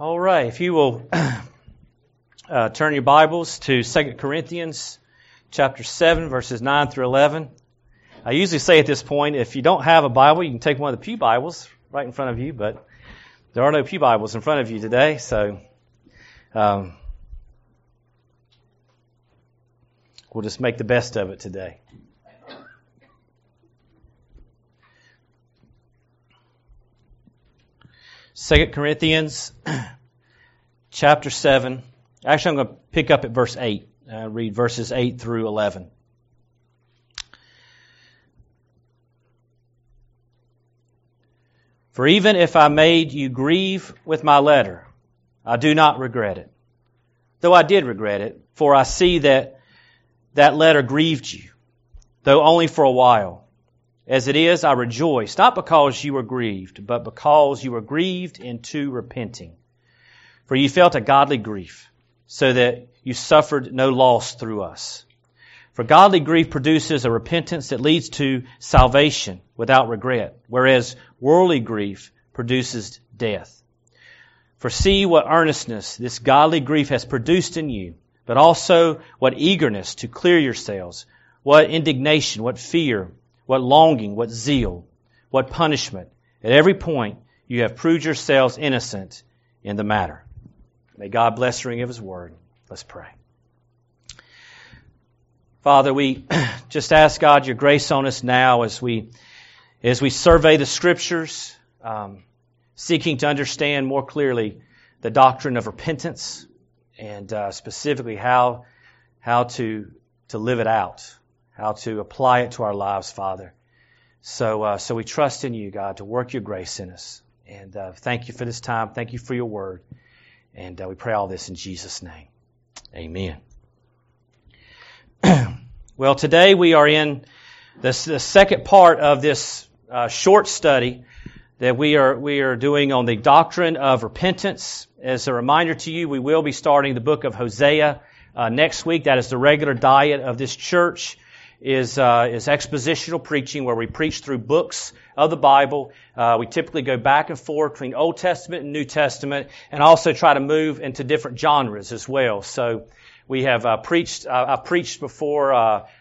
All right, if you will turn your Bibles to 2 Corinthians chapter 7, verses 9 through 11. I usually say at this point, if you don't have a Bible, you can take one of the pew Bibles right in front of you, but there are no pew Bibles in front of you today, so we'll just make the best of it today. Second Corinthians chapter 7. Actually, I'm going to pick up at verse 8. Read verses 8 through 11. For even if I made you grieve with my letter, I do not regret it. Though I did regret it, for I see that letter grieved you, though only for a while. As it is, I rejoice, not because you were grieved, but because you were grieved into repenting. For you felt a godly grief, so that you suffered no loss through us. For godly grief produces a repentance that leads to salvation without regret, whereas worldly grief produces death. For see what earnestness this godly grief has produced in you, but also what eagerness to clear yourselves, what indignation, what fear, what longing, what zeal, what punishment. At every point you have proved yourselves innocent in the matter. May God bless the reading of His Word. Let's pray. Father, we just ask God your grace on us now as we survey the Scriptures, seeking to understand more clearly the doctrine of repentance and specifically how to live it out, how to apply it to our lives, Father. So we trust in you, God, to work your grace in us. And thank you for this time. Thank you for your word. And we pray all this in Jesus' name. Amen. Well, today we are in the second part of this short study that we are doing on the doctrine of repentance. As a reminder to you, we will be starting the book of Hosea next week. That is the regular diet of this church. Is expositional preaching, where we preach through books of the Bible. We typically go back and forth between Old Testament and New Testament, and also try to move into different genres as well. So we have preached. I've preached before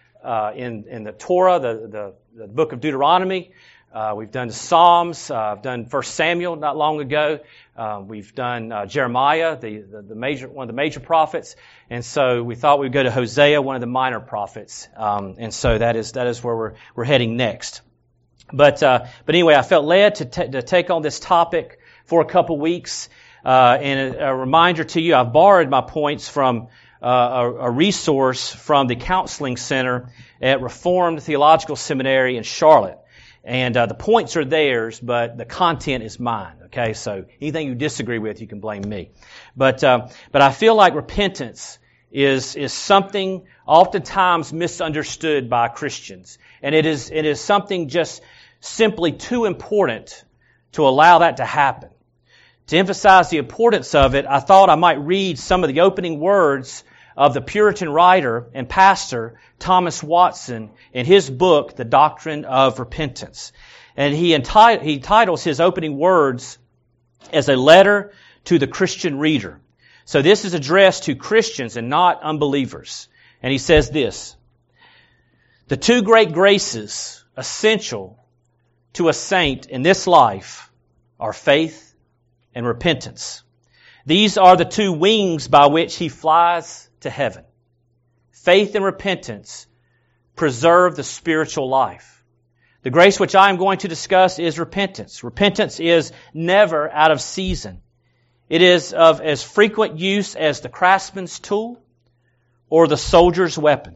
in the Torah, the book of Deuteronomy. We've done the Psalms. I've done 1 Samuel not long ago. We've done Jeremiah, one of the major prophets, and so we thought we'd go to Hosea, one of the minor prophets, and so that is where we're heading next. But anyway, I felt led to take on this topic for a couple weeks, and a reminder to you, I've borrowed my points from a resource from the Counseling Center at Reformed Theological Seminary in Charlotte. And the points are theirs, but the content is mine. Okay, so anything you disagree with, you can blame me. But I feel like repentance is something oftentimes misunderstood by Christians, and it is something just simply too important to allow that to happen. To emphasize the importance of it, I thought I might read some of the opening words of the Puritan writer and pastor Thomas Watson in his book, The Doctrine of Repentance. And he titles his opening words as a letter to the Christian reader. So this is addressed to Christians and not unbelievers. And he says this: the two great graces essential to a saint in this life are faith and repentance. These are the two wings by which he flies to heaven. Faith and repentance preserve the spiritual life. The grace which I am going to discuss is repentance. Repentance is never out of season. It is of as frequent use as the craftsman's tool or the soldier's weapon.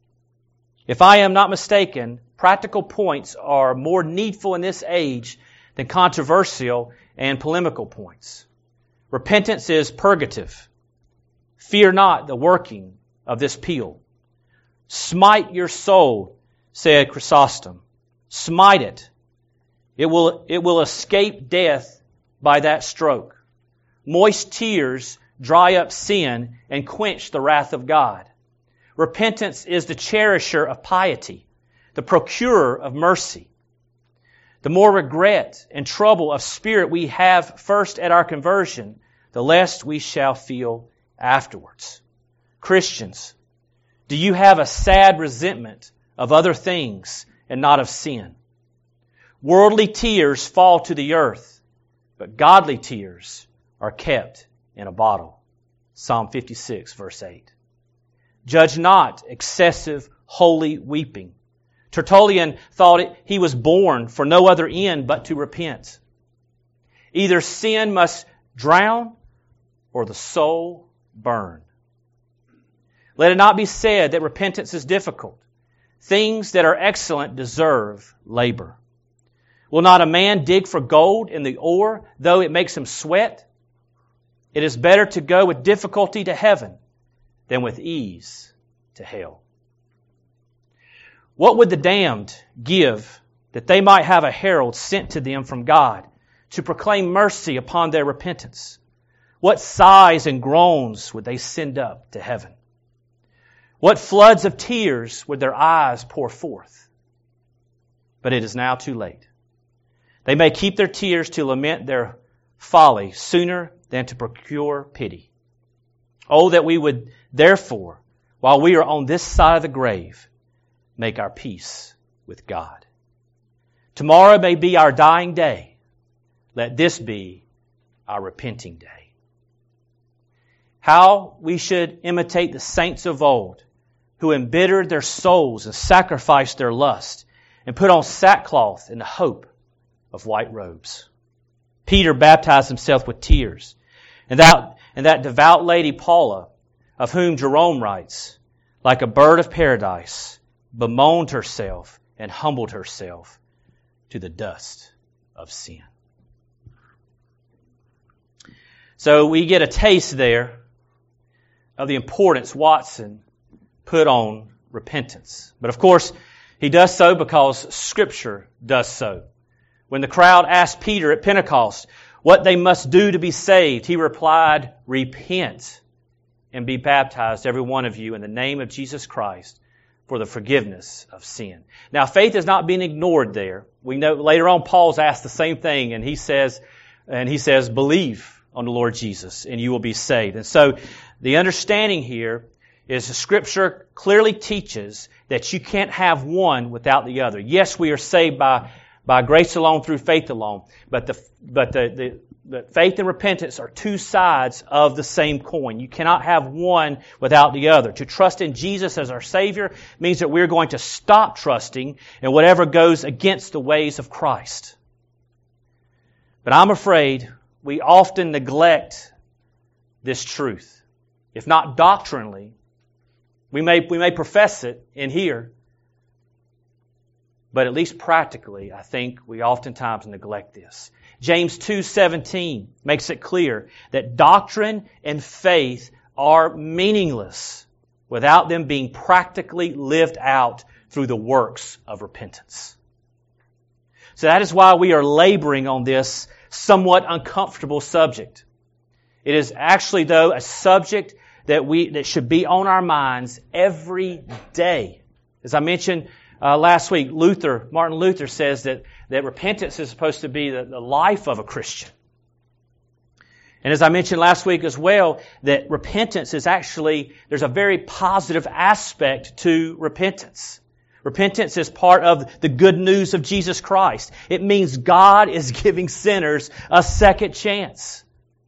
If I am not mistaken, practical points are more needful in this age than controversial and polemical points. Repentance is purgative. Fear not the working of this peal. Smite your soul, said Chrysostom. Smite it. It will escape death by that stroke. Moist tears dry up sin and quench the wrath of God. Repentance is the cherisher of piety, the procurer of mercy. The more regret and trouble of spirit we have first at our conversion, the less we shall feel afterwards. Christians, do you have a sad resentment of other things and not of sin? Worldly tears fall to the earth, but godly tears are kept in a bottle. Psalm 56, verse 8. Judge not excessive holy weeping. Tertullian thought he was born for no other end but to repent. Either sin must drown or the soul burn. Let it not be said that repentance is difficult. Things that are excellent deserve labor. Will not a man dig for gold in the ore, though it makes him sweat? It is better to go with difficulty to heaven than with ease to hell. What would the damned give that they might have a herald sent to them from God to proclaim mercy upon their repentance? What sighs and groans would they send up to heaven? What floods of tears would their eyes pour forth? But it is now too late. They may keep their tears to lament their folly sooner than to procure pity. Oh, that we would therefore, while we are on this side of the grave, make our peace with God. Tomorrow may be our dying day. Let this be our repenting day. How we should imitate the saints of old, who embittered their souls and sacrificed their lust, and put on sackcloth in the hope of white robes. Peter baptized himself with tears, and that devout lady Paula, of whom Jerome writes, like a bird of paradise, bemoaned herself and humbled herself to the dust of sin. So we get a taste there of the importance Watson put on repentance. But of course, he does so because Scripture does so. When the crowd asked Peter at Pentecost what they must do to be saved, he replied, "Repent and be baptized, every one of you, in the name of Jesus Christ for the forgiveness of sin." Now, faith is not being ignored there. We know later on Paul's asked the same thing, and he says, believe on the Lord Jesus, and you will be saved. And so the understanding here is the Scripture clearly teaches that you can't have one without the other. Yes, we are saved by grace alone, through faith alone, but the faith and repentance are two sides of the same coin. You cannot have one without the other. To trust in Jesus as our Savior means that we're going to stop trusting in whatever goes against the ways of Christ. But I'm afraid we often neglect this truth. If not doctrinally, we may profess it in here, but at least practically, I think we oftentimes neglect this. James 2:17 makes it clear that doctrine and faith are meaningless without them being practically lived out through the works of repentance. So that is why we are laboring on this somewhat uncomfortable subject. It is actually, though, a subject that should be on our minds every day. As I mentioned last week, Martin Luther says that repentance is supposed to be the life of a Christian. And as I mentioned last week as well, that repentance is actually, there's a very positive aspect to repentance. Repentance is part of the good news of Jesus Christ. It means God is giving sinners a second chance.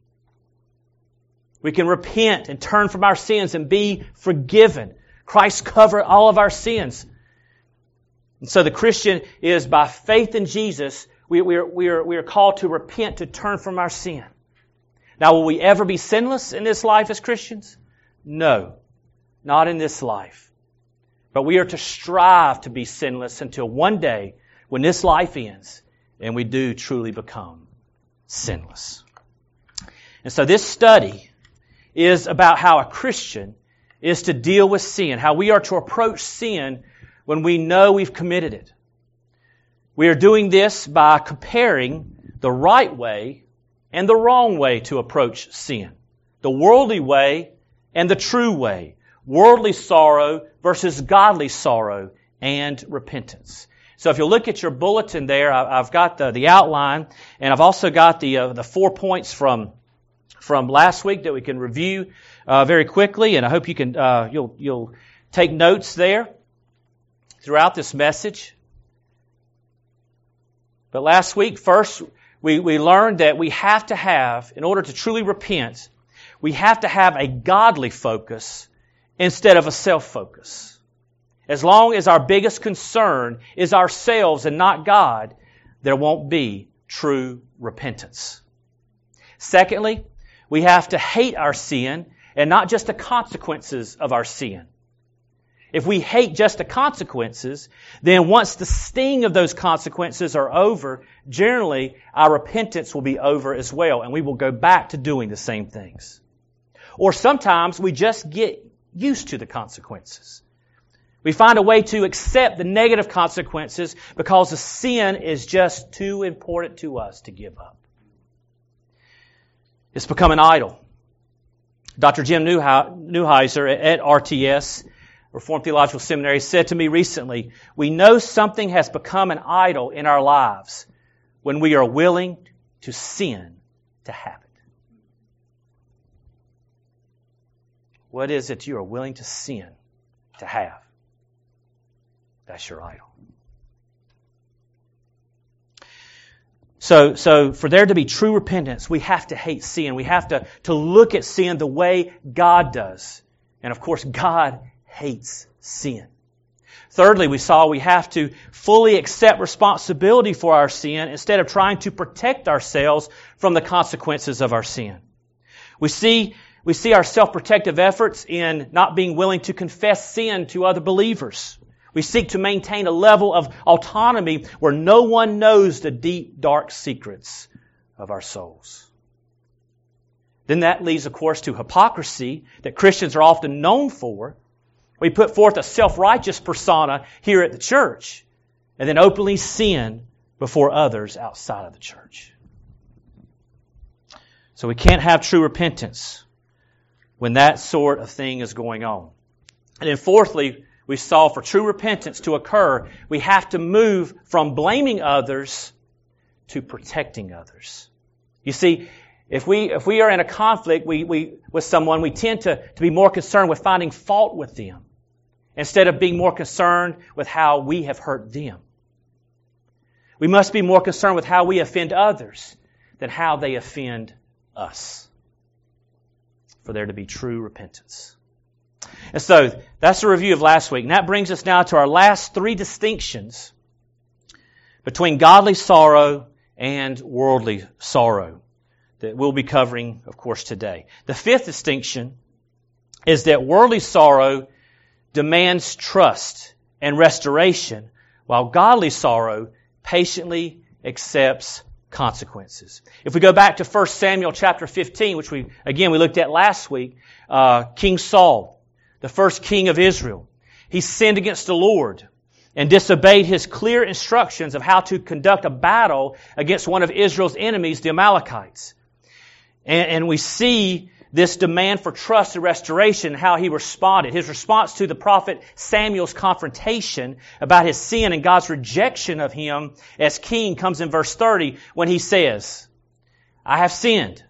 We can repent and turn from our sins and be forgiven. Christ covered all of our sins. And so the Christian is, by faith in Jesus, we are called to repent, to turn from our sin. Now, will we ever be sinless in this life as Christians? No, not in this life. But we are to strive to be sinless until one day when this life ends and we do truly become sinless. And so this study is about how a Christian is to deal with sin, how we are to approach sin when we know we've committed it. We are doing this by comparing the right way and the wrong way to approach sin. The worldly way and the true way. Worldly sorrow versus godly sorrow and repentance. So if you'll look at your bulletin there, I've got the outline, and I've also got the 4 points from from last week that we can review very quickly, and I hope you can you'll take notes there throughout this message. But last week, first, we learned that we have to have, in order to truly repent, we have to have a godly focus instead of a self-focus. As long as our biggest concern is ourselves and not God, there won't be true repentance. Secondly, we have to hate our sin and not just the consequences of our sin. If we hate just the consequences, then once the sting of those consequences are over, generally our repentance will be over as well, and we will go back to doing the same things. Or sometimes we just get used to the consequences. We find a way to accept the negative consequences because the sin is just too important to us to give up. It's become an idol. Dr. Jim Neuheiser at RTS, Reformed Theological Seminary, said to me recently, "We know something has become an idol in our lives when we are willing to sin to have it." What is it you are willing to sin to have? That's your idol. So for there to be true repentance, we have to hate sin. We have to look at sin the way God does. And of course, God hates sin. Thirdly, we saw we have to fully accept responsibility for our sin instead of trying to protect ourselves from the consequences of our sin. We see our self-protective efforts in not being willing to confess sin to other believers. We seek to maintain a level of autonomy where no one knows the deep, dark secrets of our souls. Then that leads, of course, to hypocrisy that Christians are often known for. We put forth a self-righteous persona here at the church and then openly sin before others outside of the church. So we can't have true repentance when that sort of thing is going on. And then fourthly, we saw for true repentance to occur, we have to move from blaming others to protecting others. You see, if we are in a conflict with someone, we tend to be more concerned with finding fault with them instead of being more concerned with how we have hurt them. We must be more concerned with how we offend others than how they offend us, for there to be true repentance. And so, that's a review of last week. And that brings us now to our last three distinctions between godly sorrow and worldly sorrow that we'll be covering, of course, today. The fifth distinction is that worldly sorrow demands trust and restoration, while godly sorrow patiently accepts consequences. If we go back to 1 Samuel chapter 15, which we looked at last week, King Saul, the first king of Israel, he sinned against the Lord and disobeyed His clear instructions of how to conduct a battle against one of Israel's enemies, the Amalekites. And we see this demand for trust and restoration, how he responded. His response to the prophet Samuel's confrontation about his sin and God's rejection of him as king comes in verse 30 when he says, "I have sinned.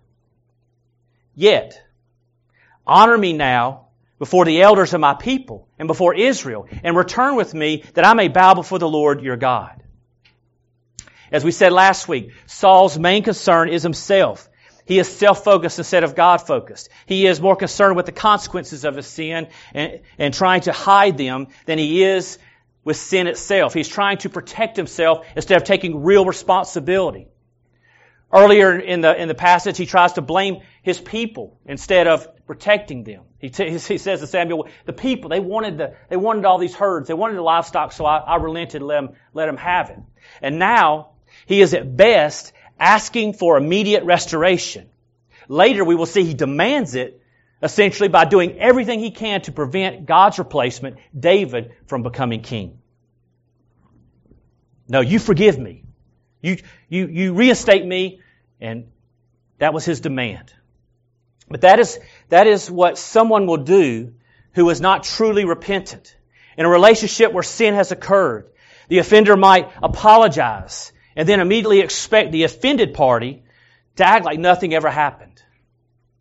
Yet, honor me now before the elders of my people and before Israel, and return with me that I may bow before the Lord your God." As we said last week, Saul's main concern is himself. He is self-focused instead of God-focused. He is more concerned with the consequences of his sin and trying to hide them than he is with sin itself. He's trying to protect himself instead of taking real responsibility. Earlier in the passage, he tries to blame his people instead of protecting them. He says to Samuel, the people, they wanted all these herds, they wanted the livestock, so I relented and let them have it. And now, he is at best asking for immediate restoration. Later, we will see he demands it, essentially by doing everything he can to prevent God's replacement, David, from becoming king. No, you forgive me. You reinstate me, and that was his demand. But that is what someone will do who is not truly repentant. In a relationship where sin has occurred, the offender might apologize and then immediately expect the offended party to act like nothing ever happened.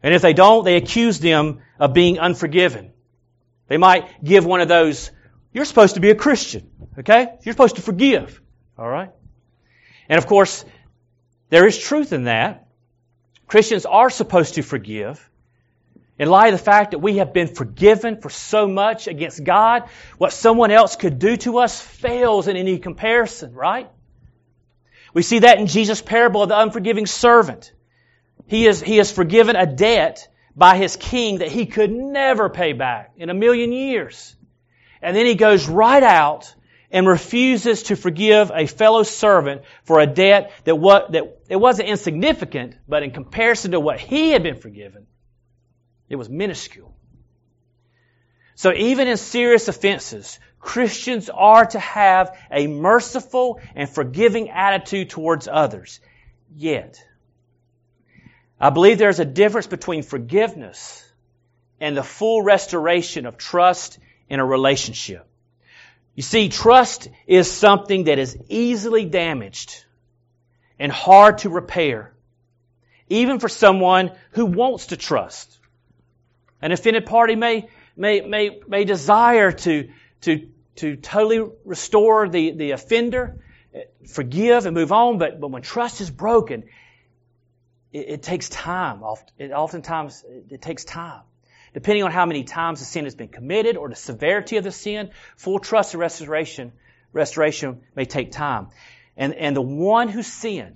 And if they don't, they accuse them of being unforgiven. They might give one of those, you're supposed to be a Christian, okay? You're supposed to forgive, all right? And of course, there is truth in that. Christians are supposed to forgive. In light of the fact that we have been forgiven for so much against God, what someone else could do to us fails in any comparison, right? We see that in Jesus' parable of the unforgiving servant. He has forgiven a debt by his king that he could never pay back in a million years. And then he goes right out and refuses to forgive a fellow servant for a debt that it wasn't insignificant, but in comparison to what he had been forgiven, it was minuscule. So even in serious offenses, Christians are to have a merciful and forgiving attitude towards others. Yet, I believe there's a difference between forgiveness and the full restoration of trust in a relationship. You see, trust is something that is easily damaged and hard to repair, even for someone who wants to trust. An offended party may desire to totally restore the offender, forgive and move on, but when trust is broken, it takes time. Oftentimes, it takes time. Depending on how many times the sin has been committed or the severity of the sin, full trust and restoration may take time. And the one who sinned,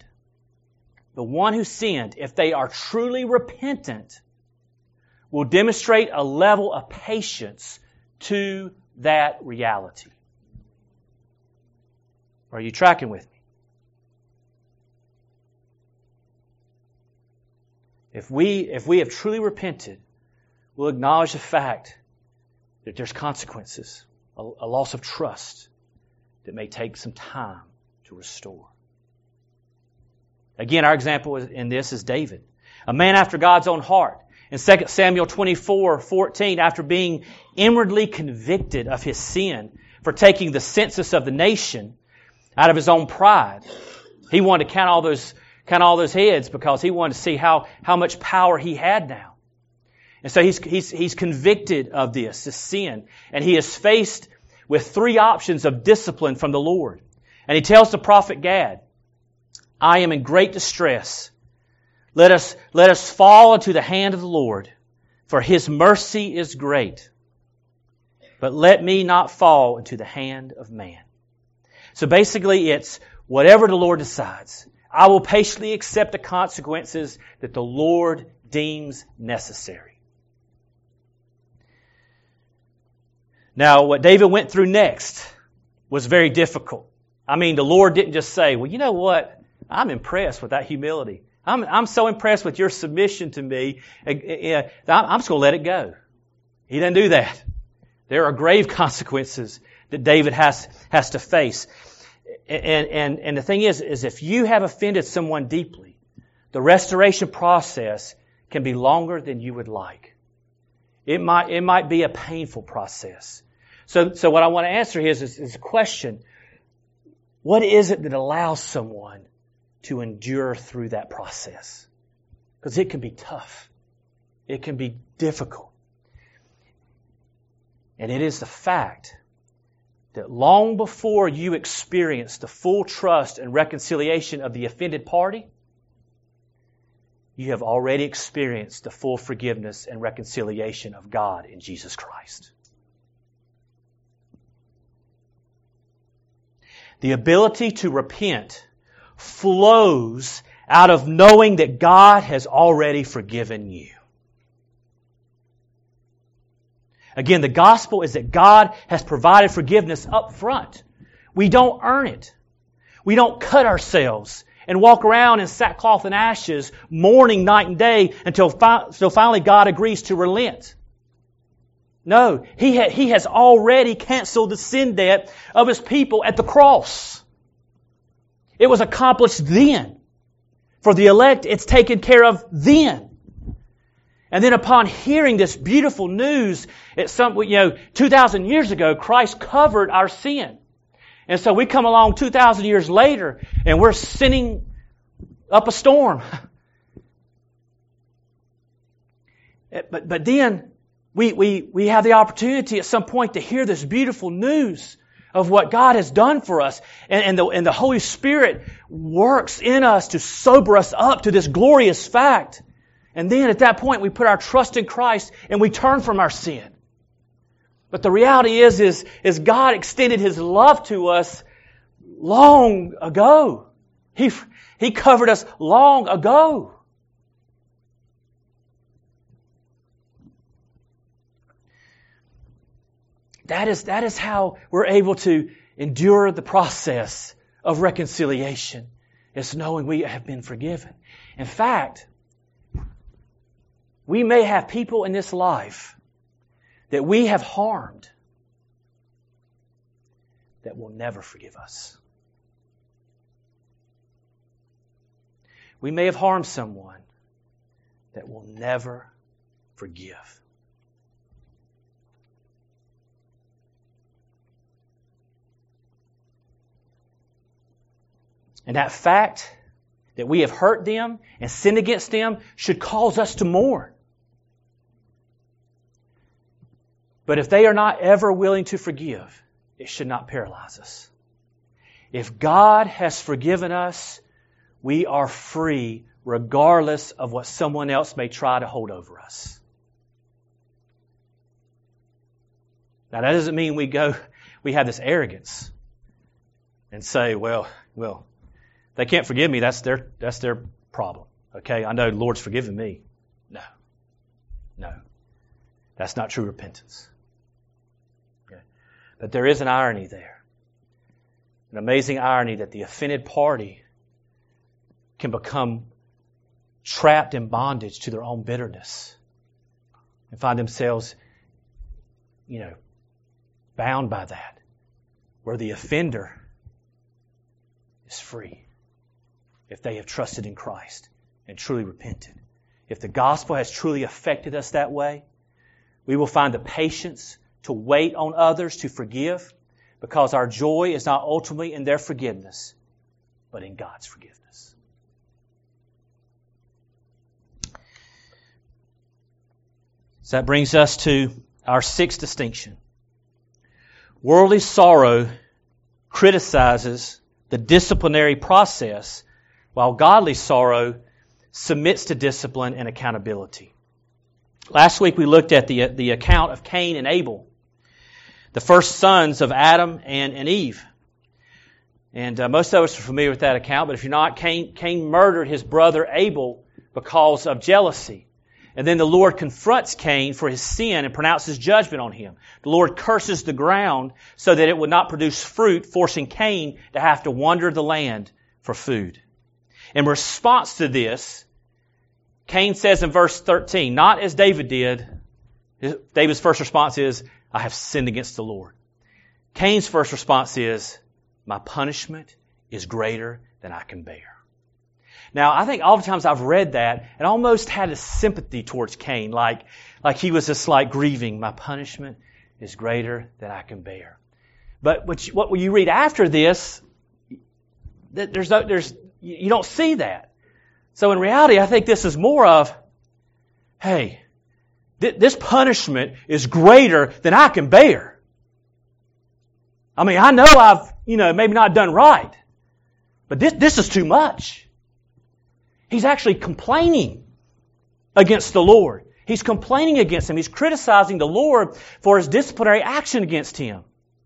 if they are truly repentant, will demonstrate a level of patience to that reality. Are you tracking with me? If we have truly repented, we'll acknowledge the fact that there's consequences, a loss of trust that may take some time to restore. Again, our example in this is David, a man after God's own heart. In 2 Samuel 24:14, after being inwardly convicted of his sin for taking the census of the nation out of his own pride, he wanted to count all those heads because he wanted to see how much power he had now. And so he's convicted of this sin, and he is faced with three options of discipline from the Lord. And he tells the prophet Gad, I am in great distress. Let us fall into the hand of the Lord, for His mercy is great. But let me not fall into the hand of man. So basically it's whatever the Lord decides. I will patiently accept the consequences that the Lord deems necessary. Now, what David went through next was very difficult. I mean, the Lord didn't just say, well, you know what? I'm impressed with that humility. I'm so impressed with your submission to me. I'm just going to let it go. He didn't do that. There are grave consequences that David has to face. And the thing is if you have offended someone deeply, the restoration process can be longer than you would like. It might be a painful process. So what I want to answer here is a question. What is it that allows someone to endure through that process? Because it can be tough. It can be difficult. And it is the fact that long before you experience the full trust and reconciliation of the offended party, you have already experienced the full forgiveness and reconciliation of God in Jesus Christ. The ability to repent flows out of knowing that God has already forgiven you. Again, the gospel is that God has provided forgiveness up front. We don't earn it. We don't cut ourselves and walk around in sackcloth and ashes, mourning night and day until finally God agrees to relent. No, He has already canceled the sin debt of His people at the cross. It was accomplished then. For the elect, it's taken care of then. And then upon hearing this beautiful news, 2,000 years ago, Christ covered our sin. And so we come along 2,000 years later, and we're sinning up a storm. But then we have the opportunity at some point to hear this beautiful news of what God has done for us. And the Holy Spirit works in us to sober us up to this glorious fact. And then at that point we put our trust in Christ and we turn from our sin. But the reality is God extended His love to us long ago. He covered us long ago. That is how we're able to endure the process of reconciliation. It's knowing we have been forgiven. In fact, we may have people in this life that we have harmed that will never forgive us. We may have harmed someone that will never forgive. And that fact that we have hurt them and sinned against them should cause us to mourn. But if they are not ever willing to forgive, it should not paralyze us. If God has forgiven us, we are free regardless of what someone else may try to hold over us. Now that doesn't mean we have this arrogance and say, well, they can't forgive me, that's their problem. Okay, I know the Lord's forgiven me. No. That's not true repentance. Okay. But there is an irony there. An amazing irony that the offended party can become trapped in bondage to their own bitterness and find themselves, bound by that, where the offender is free if they have trusted in Christ and truly repented. If the gospel has truly affected us that way, we will find the patience to wait on others to forgive, because our joy is not ultimately in their forgiveness, but in God's forgiveness. So that brings us to our sixth distinction. Worldly sorrow criticizes the disciplinary process, while godly sorrow submits to discipline and accountability. Last week we looked at the account of Cain and Abel, the first sons of Adam and Eve. And most of us are familiar with that account, but if you're not, Cain murdered his brother Abel because of jealousy. And then the Lord confronts Cain for his sin and pronounces judgment on him. The Lord curses the ground so that it would not produce fruit, forcing Cain to have to wander the land for food. In response to this, Cain says in verse 13, not as David did. David's first response is, I have sinned against the Lord. Cain's first response is, my punishment is greater than I can bear. Now, I think oftentimes I've read that and almost had a sympathy towards Cain, like he was just like grieving, my punishment is greater than I can bear. But what you read after this, you don't see that. So in reality, I think this is more of, hey, this punishment is greater than I can bear. I mean, I know I've, maybe not done right, but this is too much. He's actually complaining against the Lord. He's complaining against Him. He's criticizing the Lord for His disciplinary action against him.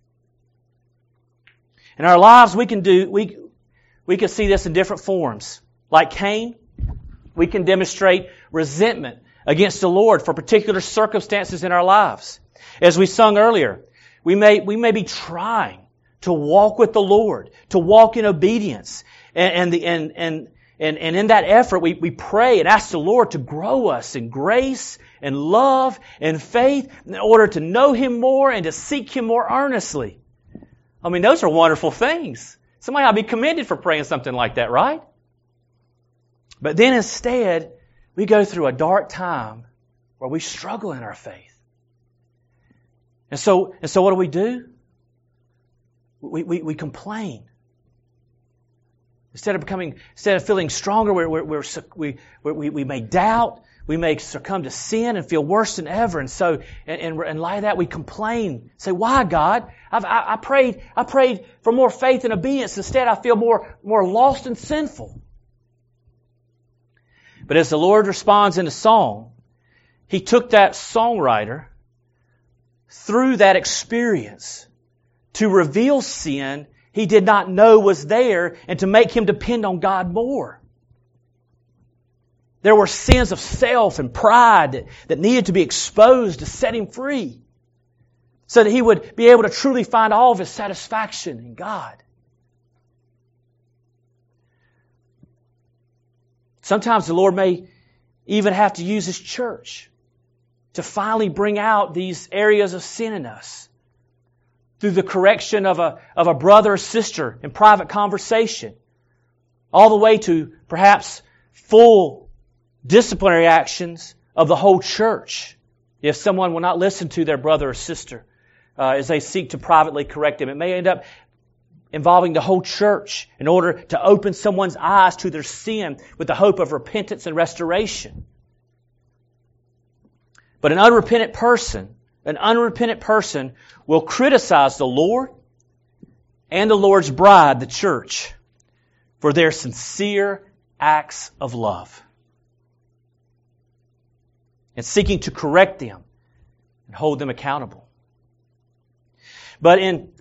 In our lives, we can see this in different forms. Like Cain, we can demonstrate resentment against the Lord for particular circumstances in our lives. As we sung earlier, we may be trying to walk with the Lord, to walk in obedience, and in that effort, we pray and ask the Lord to grow us in grace and love and faith in order to know Him more and to seek Him more earnestly. I mean, those are wonderful things. Somebody ought to be commended for praying something like that, right? But then instead, we go through a dark time where we struggle in our faith. And so what do? We complain. Instead of feeling stronger, we may doubt. we may succumb to sin and feel worse than ever. And so, in light of that, we complain. Say, why, God? I prayed for more faith and obedience. Instead, I feel more lost and sinful. But as the Lord responds in the song, He took that songwriter through that experience to reveal sin he did not know was there and to make him depend on God more. There were sins of self and pride that needed to be exposed to set him free so that he would be able to truly find all of his satisfaction in God. Sometimes the Lord may even have to use His church to finally bring out these areas of sin in us through the correction of a brother or sister in private conversation, all the way to perhaps full disciplinary actions of the whole church if someone will not listen to their brother or sister as they seek to privately correct them. It may end up involving the whole church in order to open someone's eyes to their sin with the hope of repentance and restoration. But an unrepentant person will criticize the Lord and the Lord's bride, the church, for their sincere acts of love and seeking to correct them and hold them accountable. But in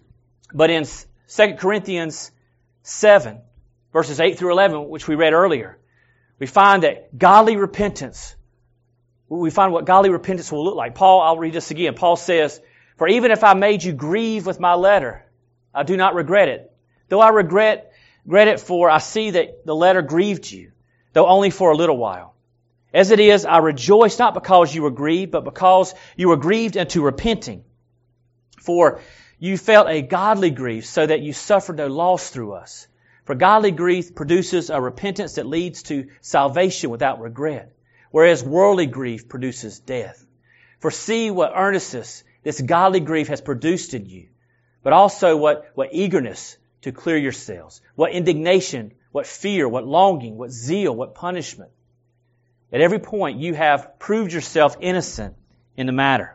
2 Corinthians 7, verses 8 through 11, which we read earlier, we find that godly repentance, we find what godly repentance will look like. I'll read this again. Paul says, "For even if I made you grieve with my letter, I do not regret it. Though I regret it, for I see that the letter grieved you, though only for a little while. As it is, I rejoice not because you were grieved, but because you were grieved into repenting. For you felt a godly grief, so that you suffered no loss through us. For godly grief produces a repentance that leads to salvation without regret, whereas worldly grief produces death. For see what earnestness this godly grief has produced in you, but also what eagerness to clear yourselves, what indignation, what fear, what longing, what zeal, what punishment. At every point you have proved yourself innocent in the matter."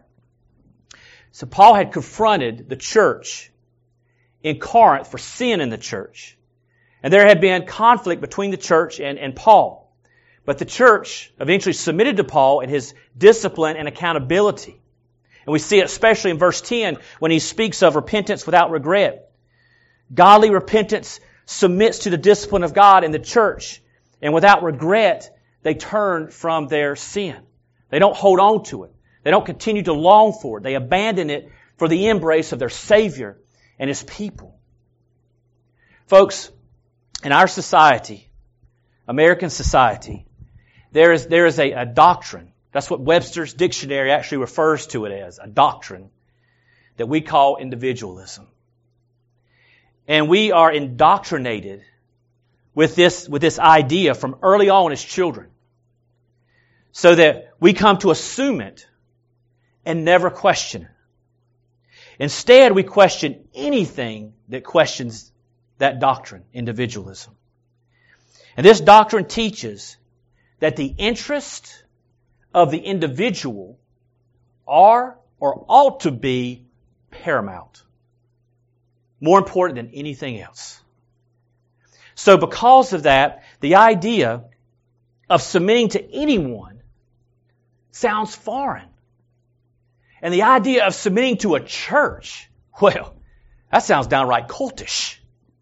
So Paul had confronted the church in Corinth for sin in the church. And there had been conflict between the church and Paul. But the church eventually submitted to Paul in his discipline and accountability. And we see it especially in verse 10 when he speaks of repentance without regret. Godly repentance submits to the discipline of God in the church. And without regret, they turn from their sin. They don't hold on to it. They don't continue to long for it. They abandon it for the embrace of their Savior and His people. Folks, in our society, American society, there is a doctrine. That's what Webster's dictionary actually refers to it as, a doctrine that we call individualism. And we are indoctrinated with this idea from early on as children, so that we come to assume it and never question it. Instead, we question anything that questions that doctrine, individualism. And this doctrine teaches that the interests of the individual are or ought to be paramount, more important than anything else. So because of that, the idea of submitting to anyone sounds foreign. And the idea of submitting to a church, well, that sounds downright cultish.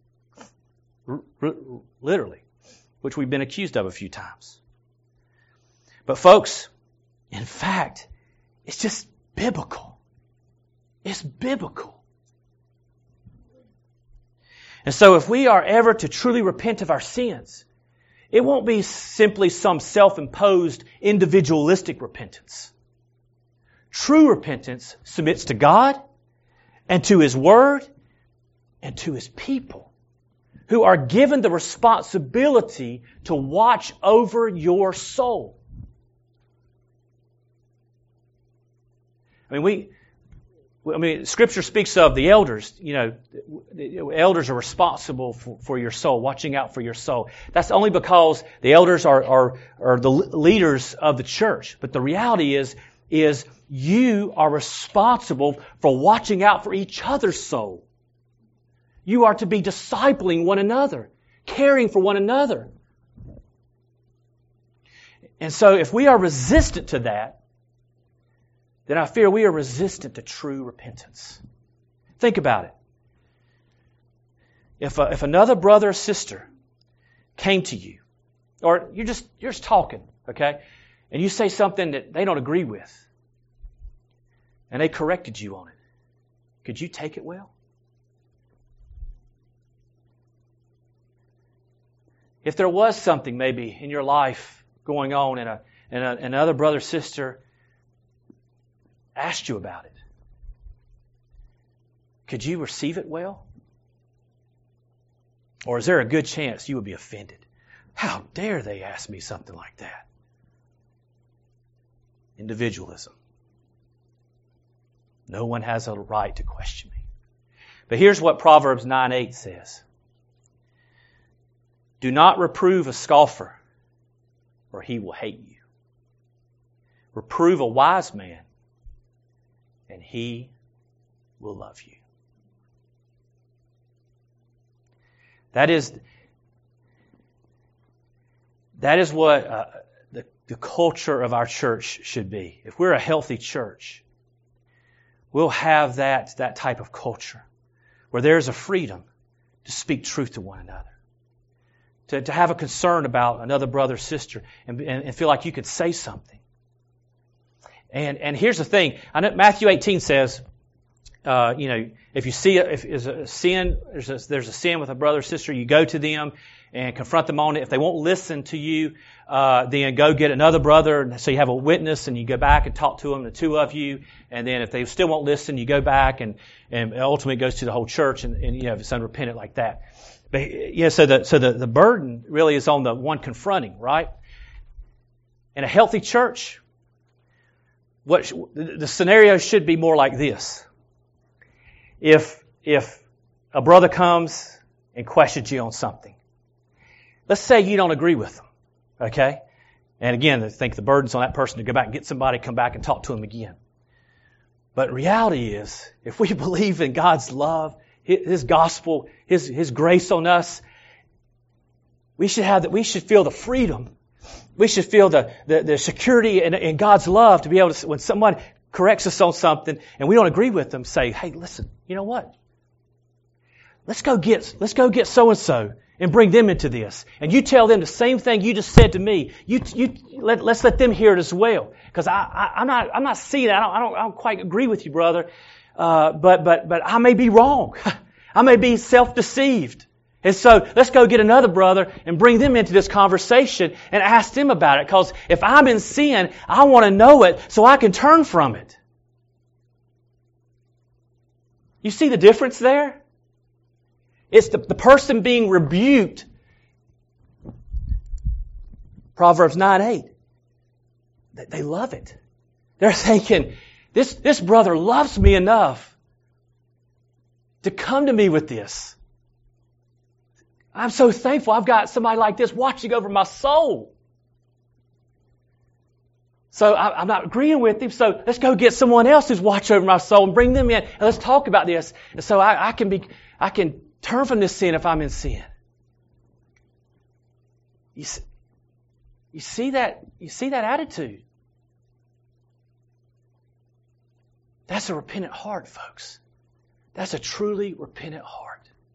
Literally, which we've been accused of a few times. But folks, in fact, it's just biblical. It's biblical. And so if we are ever to truly repent of our sins, it won't be simply some self-imposed individualistic repentance. True repentance submits to God and to His Word and to His people, who are given the responsibility to watch over your soul. I mean, I mean, Scripture speaks of the elders. You know, the elders are responsible for your soul, watching out for your soul. That's only because the elders are the leaders of the church. But the reality is you are responsible for watching out for each other's soul. You are to be discipling one another, caring for one another. And so if we are resistant to that, then I fear we are resistant to true repentance. Think about it. If another brother or sister came to you, or you're just talking, okay, and you say something that they don't agree with, and they corrected you on it, could you take it well? If there was something maybe in your life going on and another brother or sister asked you about it, could you receive it well? Or is there a good chance you would be offended? How dare they ask me something like that? Individualism. No one has a right to question me. But here's what Proverbs 9:8 says. Do not reprove a scoffer, or he will hate you. Reprove a wise man, and he will love you. That is what the culture of our church should be. If we're a healthy church, we'll have that type of culture where there's a freedom to speak truth to one another, to have a concern about another brother or sister and feel like you could say something. And here's the thing. I know Matthew 18 says, if you see if there's a sin with a brother or sister, you go to them and confront them on it. If they won't listen to you, then go get another brother. So you have a witness, and you go back and talk to them, the two of you. And then if they still won't listen, you go back and ultimately it goes to the whole church, and if it's unrepentant like that. But so the burden really is on the one confronting, right? In a healthy church, the scenario should be more like this. If a brother comes and questions you on something, let's say you don't agree with them, okay? And again, I think the burden's on that person to go back and get somebody, come back and talk to them again. But reality is, if we believe in God's love, His gospel, His grace on us, we should feel the freedom. We should feel the security in God's love to be able to, when someone corrects us on something and we don't agree with them, say, hey, listen, you know what? Let's go get so-and-so and bring them into this. And you tell them the same thing you just said to me. Let's let them hear it as well. Because I'm not seeing it. I don't quite agree with you, brother. But I may be wrong. I may be self-deceived. And so let's go get another brother and bring them into this conversation and ask them about it. Because if I'm in sin, I want to know it so I can turn from it. You see the difference there? It's the person being rebuked. Proverbs 9:8. They love it. They're thinking, this brother loves me enough to come to me with this. I'm so thankful I've got somebody like this watching over my soul. So I'm not agreeing with him, so let's go get someone else who's watching over my soul and bring them in and let's talk about this. And so I can turn from this sin if I'm in sin. You see that attitude? That's a repentant heart, folks. That's a truly repentant heart.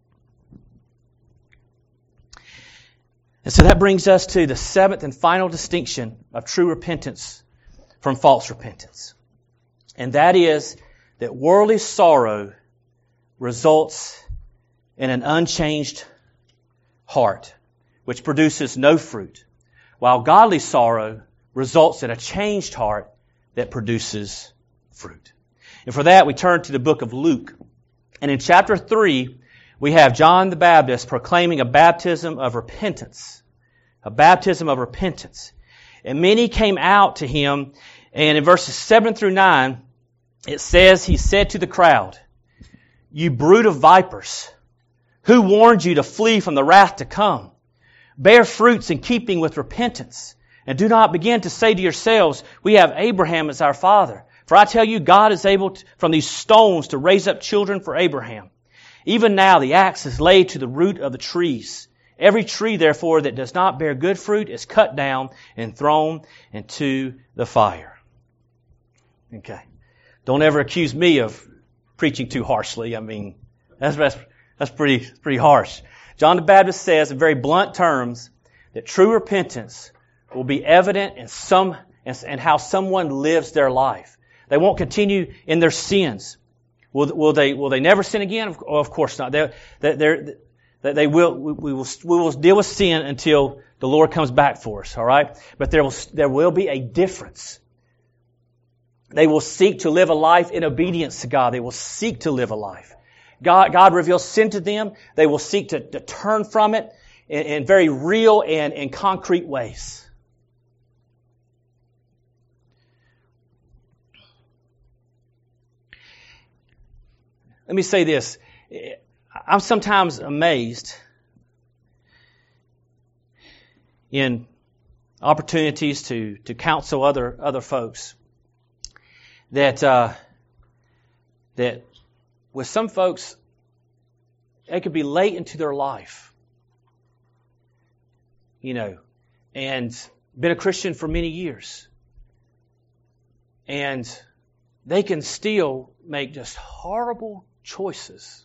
And so that brings us to the seventh and final distinction of true repentance from false repentance. And that is that worldly sorrow results in an unchanged heart, which produces no fruit, while godly sorrow results in a changed heart that produces fruit. And for that, we turn to the book of Luke. And in chapter 3, we have John the Baptist proclaiming a baptism of repentance. A baptism of repentance. And many came out to him, and in verses 7 through 9, it says, he said to the crowd, "You brood of vipers, who warned you to flee from the wrath to come? Bear fruits in keeping with repentance, and do not begin to say to yourselves, 'We have Abraham as our father.' For I tell you, God is able from these stones to raise up children for Abraham. Even now the axe is laid to the root of the trees. Every tree, therefore, that does not bear good fruit is cut down and thrown into the fire." Okay. Don't ever accuse me of preaching too harshly. I mean, that's pretty harsh. John the Baptist says in very blunt terms that true repentance will be evident in how someone lives their life. They won't continue in their sins. Will they never sin again? Of course not. We will deal with sin until the Lord comes back for us. All right, but there will be a difference. They will seek to live a life in obedience to God. They will seek to live a life. God reveals sin to them. They will seek to turn from it in very real and concrete ways. Let me say this. I'm sometimes amazed in opportunities to counsel other folks that with some folks, it could be late into their life, and been a Christian for many years. And they can still make just horrible choices.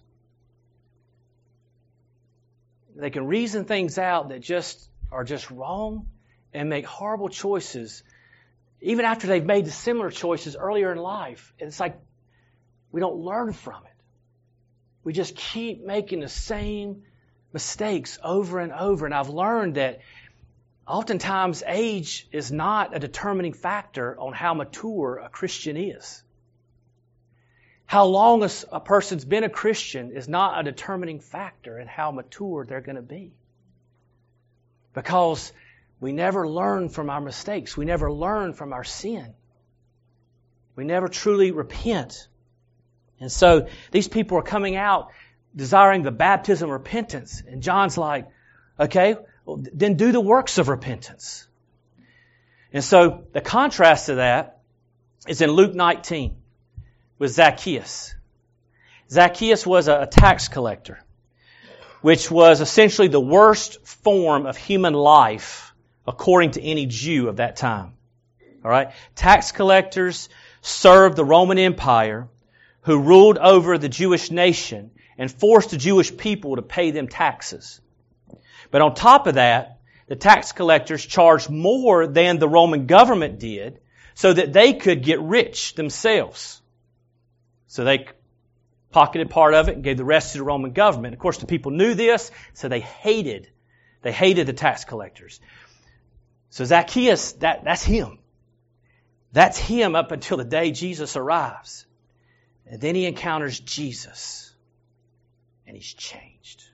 They can reason things out that are just wrong and make horrible choices even after they've made the similar choices earlier in life. It's like we don't learn from it. We just keep making the same mistakes over and over. And I've learned that oftentimes age is not a determining factor on how mature a Christian is. How long a person's been a Christian is not a determining factor in how mature they're going to be. Because we never learn from our mistakes. We never learn from our sin. We never truly repent. And so these people are coming out desiring the baptism of repentance. And John's like, okay, well, then do the works of repentance. And so the contrast to that is in Luke 19 with Zacchaeus. Zacchaeus was a tax collector, which was essentially the worst form of human life according to any Jew of that time. All right? Tax collectors served the Roman Empire, who ruled over the Jewish nation and forced the Jewish people to pay them taxes. But on top of that, the tax collectors charged more than the Roman government did so that they could get rich themselves. So they pocketed part of it and gave the rest to the Roman government. Of course, the people knew this, so they hated the tax collectors. So Zacchaeus, that's him. That's him up until the day Jesus arrives. And then he encounters Jesus. And he's changed.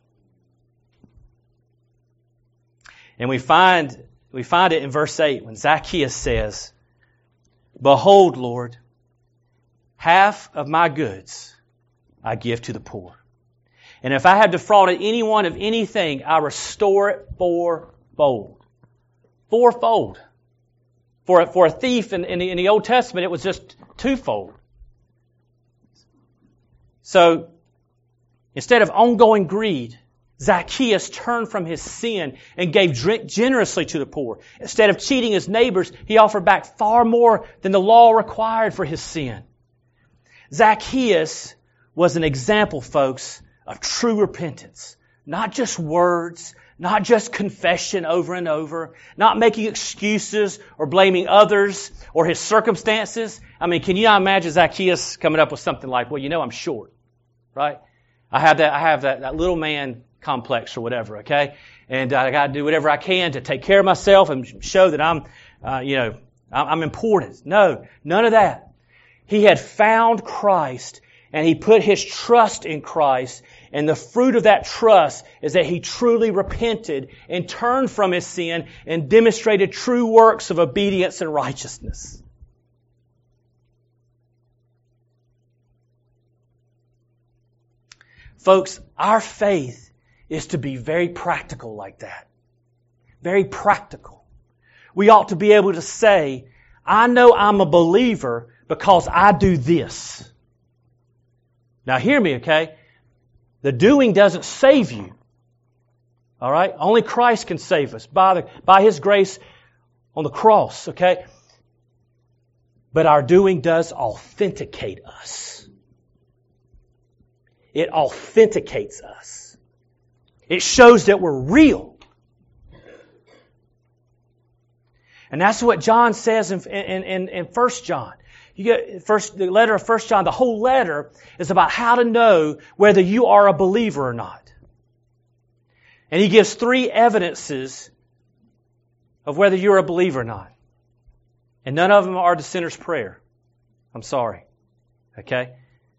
And we find it in verse 8 when Zacchaeus says, "Behold, Lord, half of my goods I give to the poor. And if I have defrauded anyone of anything, I restore it fourfold." Fourfold. For a thief in the Old Testament, it was just twofold. So, instead of ongoing greed, Zacchaeus turned from his sin and gave generously to the poor. Instead of cheating his neighbors, he offered back far more than the law required for his sin. Zacchaeus was an example, folks, of true repentance. Not just words, not just confession over and over, not making excuses or blaming others or his circumstances. I mean, can you not imagine Zacchaeus coming up with something like, well, I'm short, right? I have that little man complex or whatever, okay? And I got to do whatever I can to take care of myself and show that I'm important. No, none of that. He had found Christ and he put his trust in Christ, and the fruit of that trust is that he truly repented and turned from his sin and demonstrated true works of obedience and righteousness. Folks, our faith is to be very practical like that. Very practical. We ought to be able to say, I know I'm a believer because I do this. Now hear me, okay? The doing doesn't save you. All right? Only Christ can save us by His grace on the cross, okay? But our doing does authenticate us. It authenticates us. It shows that we're real. And that's what John says in 1 John. You get the letter of 1 John, the whole letter is about how to know whether you are a believer or not. And he gives 3 evidences of whether you're a believer or not. And none of them are the sinner's prayer. I'm sorry. Okay?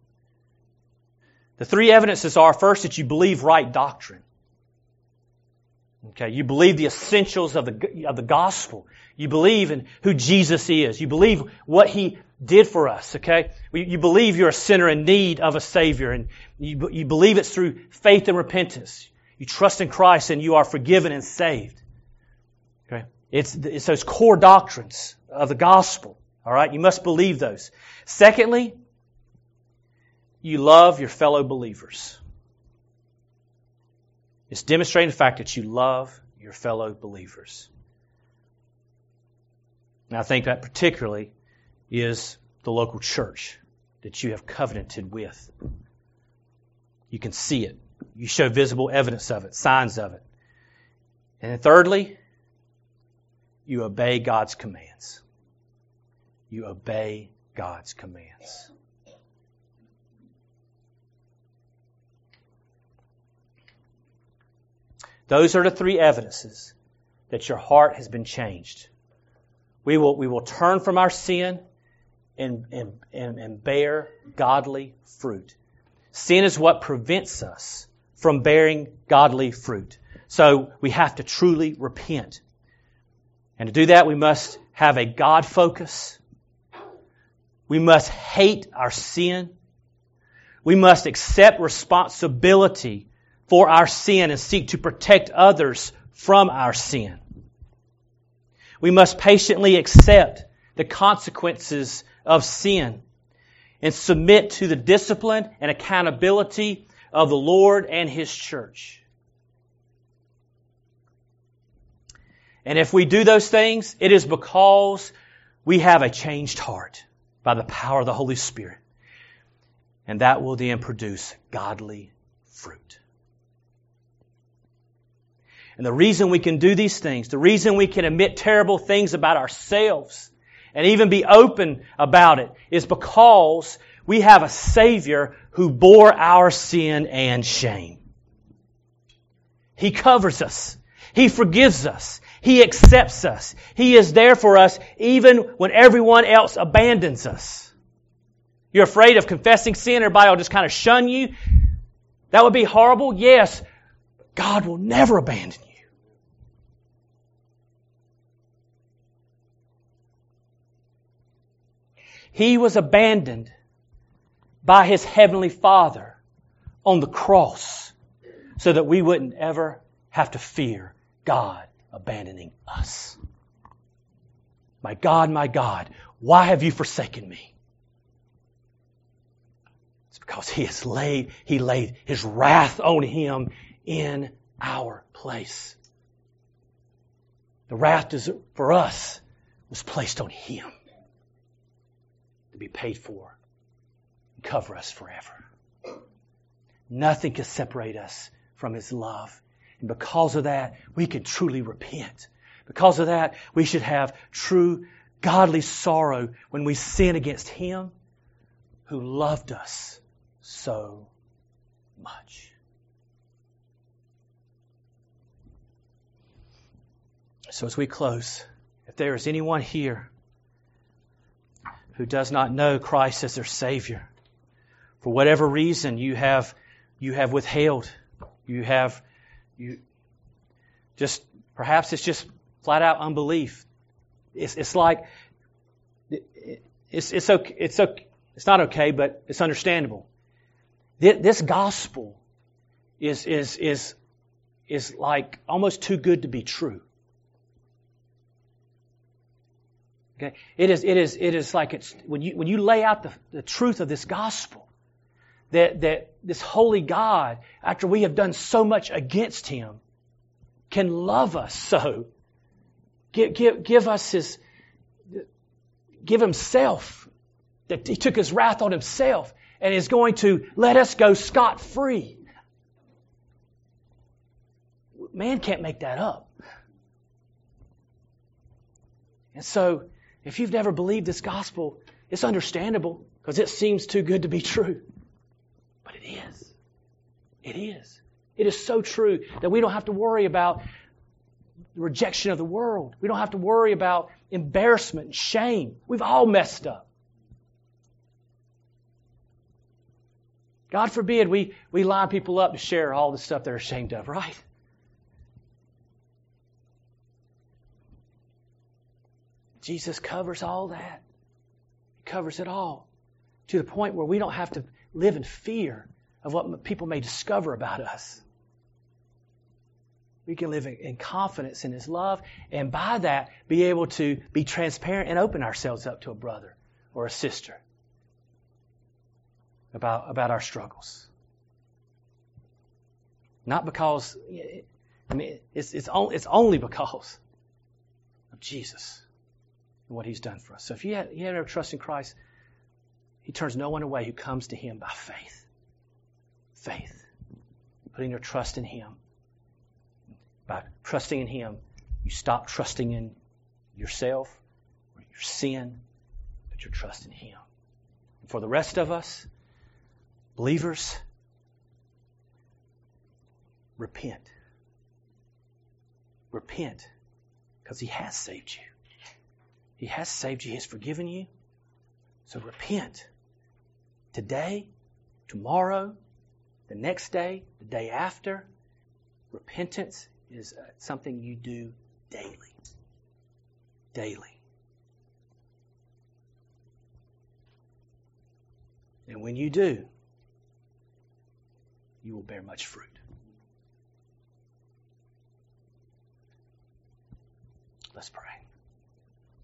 The 3 evidences are, first, that you believe right doctrine. Okay, you believe the essentials of the gospel. You believe in who Jesus is. You believe what He did for us, okay? You believe you're a sinner in need of a Savior, and you believe it's through faith and repentance. You trust in Christ and you are forgiven and saved. Okay? It's those core doctrines of the gospel, all right? You must believe those. Secondly, you love your fellow believers. It's demonstrating the fact that you love your fellow believers. And I think that particularly is the local church that you have covenanted with. You can see it. You show visible evidence of it, signs of it. And then thirdly, you obey God's commands. You obey God's commands. Those are the 3 evidences that your heart has been changed. We will turn from our sin and bear godly fruit. Sin is what prevents us from bearing godly fruit. So we have to truly repent. And to do that, we must have a God focus. We must hate our sin. We must accept responsibility for our sin and seek to protect others from our sin. We must patiently accept the consequences of sin and submit to the discipline and accountability of the Lord and His church. And if we do those things, it is because we have a changed heart by the power of the Holy Spirit. And that will then produce godly fruit. And the reason we can do these things, the reason we can admit terrible things about ourselves and even be open about it is because we have a Savior who bore our sin and shame. He covers us. He forgives us. He accepts us. He is there for us even when everyone else abandons us. You're afraid of confessing sin, everybody will just kind of shun you. That would be horrible, yes. God will never abandon you. He was abandoned by His Heavenly Father on the cross so that we wouldn't ever have to fear God abandoning us. My God, why have you forsaken me? It's because He laid His wrath on Him in our place. The wrath for us was placed on Him to be paid for and cover us forever. Nothing can separate us from His love. And because of that, we can truly repent. Because of that, we should have true godly sorrow when we sin against Him who loved us so much. So as we close, if there is anyone here who does not know Christ as their Savior, for whatever reason you have withheld, perhaps it's just flat out unbelief. It's like it's okay. It's not okay, but it's understandable. This gospel is like almost too good to be true. Okay? It is like it's when you lay out the truth of this gospel, that this holy God, after we have done so much against Him, can love us so. Give Himself, that He took His wrath on Himself and is going to let us go scot-free. Man can't make that up. And so, if you've never believed this gospel, it's understandable because it seems too good to be true. But it is. It is. It is so true that we don't have to worry about the rejection of the world. We don't have to worry about embarrassment and shame. We've all messed up. God forbid we line people up to share all the stuff they're ashamed of, right? Jesus covers all that. He covers it all to the point where we don't have to live in fear of what people may discover about us. We can live in confidence in His love, and by that be able to be transparent and open ourselves up to a brother or a sister about our struggles. Not because, it's only because of Jesus and what He's done for us. So if you have never trust in Christ, He turns no one away who comes to Him by faith. Faith. Putting your trust in Him. By trusting in Him, you stop trusting in yourself or your sin, but your trust in Him. And for the rest of us, believers, repent. Repent, because He has saved you. He has saved you. He has forgiven you. So repent. Today, tomorrow, the next day, the day after. Repentance is something you do daily. Daily. And when you do, you will bear much fruit. Let's pray.